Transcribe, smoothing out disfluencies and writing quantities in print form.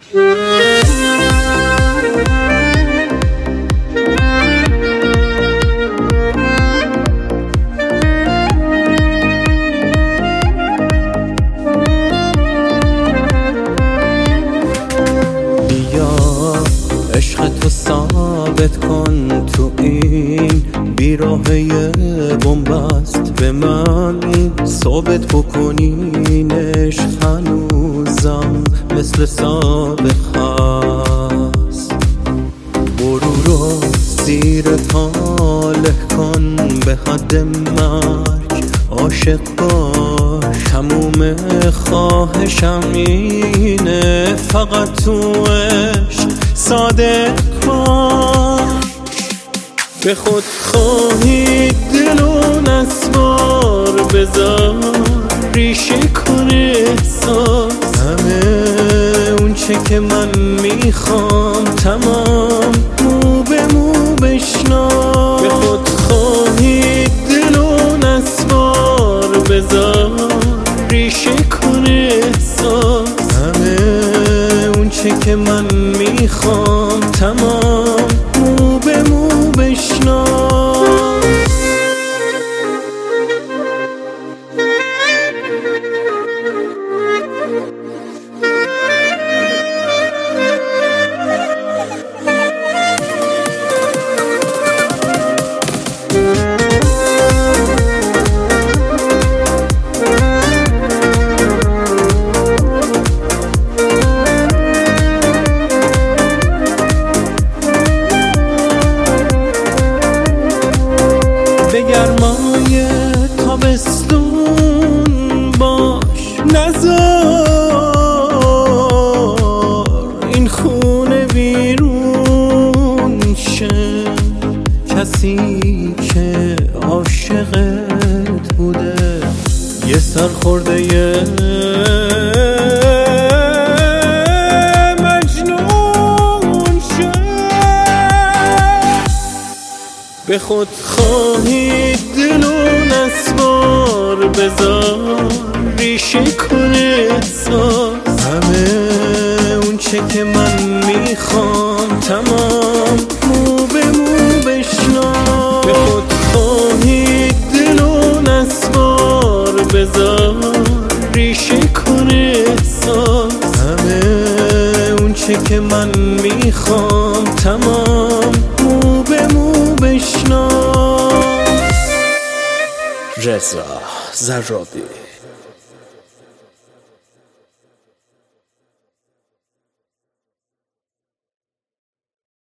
عشق تو ثابت کن تو این بیراهه بنبست، به من ثابت بکنین عشق هنوزم مثل سابق هست. برو رو زیر پاله کن به حد مرگ، عاشق باش تموم خواهشم اینه، فقط تو عشق صادق باش. به خود خواهی دل و نسوار بذار ریشه کنه احساس، همه اون چه که من میخوام تمام مو به مو بشناس. به خود خواهی دل و نسوار بذار ریشه کنه احساس، همه اون چه که من میخوام تمام مو به مو بشناس. به گرمای تابستون باش، نذار این خونه بیرون شه. کسی که عاشقت بوده یه سرخورده به خود خواهی دل و نسوار بذار ریشه کنه احساس، همه اون چه که من میخوام تمام مو به مو بشناس. به خود خواهی دل و نسوار بذار ریشه کنه احساس، همه اون چه که من میخوام تمام مو به مو بشناس. رضا زرابی.